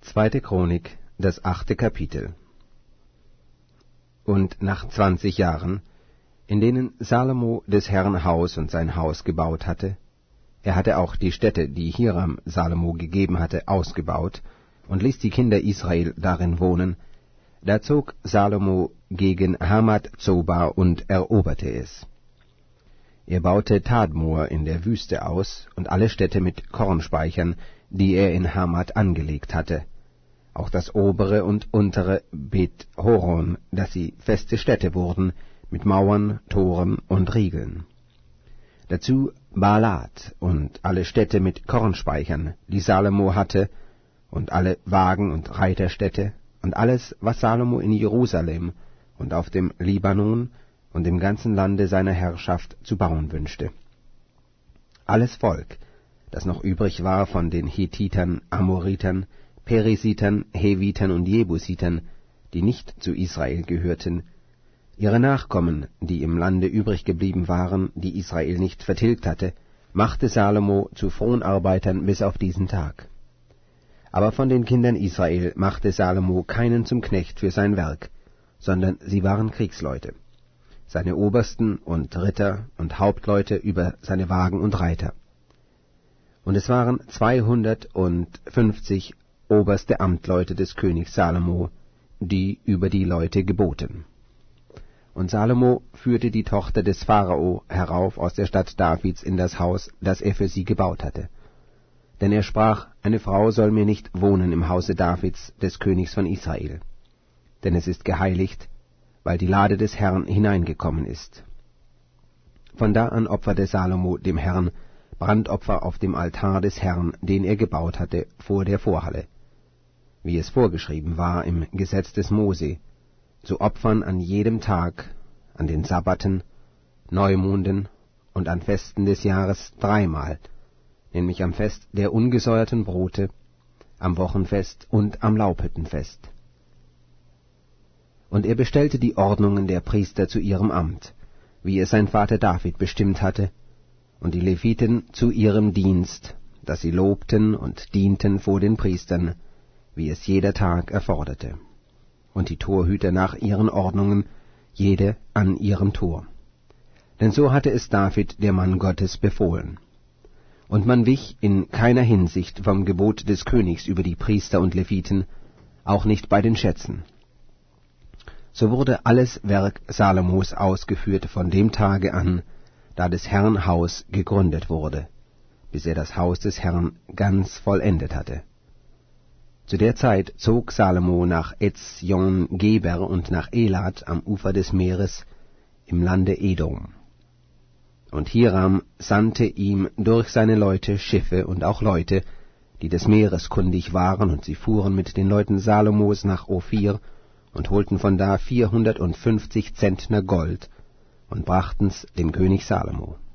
2. Chronik, das 8. Kapitel. Und nach 20 Jahren, in denen Salomo des Herrn Haus und sein Haus gebaut hatte, er hatte auch die Stätte, die Hiram Salomo gegeben hatte, ausgebaut und ließ die Kinder Israel darin wohnen, da zog Salomo gegen Hamath-Zoba und eroberte es. Er baute Tadmor in der Wüste aus und alle Städte mit Kornspeichern, die er in Hamath angelegt hatte, auch das obere und untere Bet-Horon, dass sie feste Städte wurden, mit Mauern, Toren und Riegeln. Dazu Baalat und alle Städte mit Kornspeichern, die Salomo hatte, und alle Wagen- und Reiterstädte, und alles, was Salomo in Jerusalem und auf dem Libanon und im ganzen Lande seiner Herrschaft zu bauen wünschte. Alles Volk, das noch übrig war von den Hethitern, Amoritern, Perisitern, Hevitern und Jebusitern, die nicht zu Israel gehörten, ihre Nachkommen, die im Lande übrig geblieben waren, die Israel nicht vertilgt hatte, machte Salomo zu Fronarbeitern bis auf diesen Tag. Aber von den Kindern Israel machte Salomo keinen zum Knecht für sein Werk, sondern sie waren Kriegsleute, seine Obersten und Ritter und Hauptleute über seine Wagen und Reiter. Und es waren 250 oberste Amtleute des Königs Salomo, die über die Leute geboten. Und Salomo führte die Tochter des Pharao herauf aus der Stadt Davids in das Haus, das er für sie gebaut hatte. Denn er sprach, eine Frau soll mir nicht wohnen im Hause Davids, des Königs von Israel. Denn es ist geheiligt, weil die Lade des Herrn hineingekommen ist. Von da an opferte Salomo dem Herrn Brandopfer auf dem Altar des Herrn, den er gebaut hatte, vor der Vorhalle, wie es vorgeschrieben war im Gesetz des Mose, zu opfern an jedem Tag, an den Sabbaten, Neumonden und an Festen des Jahres 3-mal, nämlich am Fest der ungesäuerten Brote, am Wochenfest und am Laubhüttenfest. Und er bestellte die Ordnungen der Priester zu ihrem Amt, wie es sein Vater David bestimmt hatte, und die Leviten zu ihrem Dienst, dass sie lobten und dienten vor den Priestern, wie es jeder Tag erforderte, und die Torhüter nach ihren Ordnungen, jede an ihrem Tor. Denn so hatte es David, der Mann Gottes, befohlen. Und man wich in keiner Hinsicht vom Gebot des Königs über die Priester und Leviten, auch nicht bei den Schätzen. So wurde alles Werk Salomos ausgeführt von dem Tage an, da des Herrn Haus gegründet wurde, bis er das Haus des Herrn ganz vollendet hatte. Zu der Zeit zog Salomo nach Ezjon-Geber und nach Elat am Ufer des Meeres im Lande Edom. Und Hiram sandte ihm durch seine Leute Schiffe und auch Leute, die des Meeres kundig waren, und sie fuhren mit den Leuten Salomos nach Ophir und holten von da 450 Zentner Gold und brachten's dem König Salomo.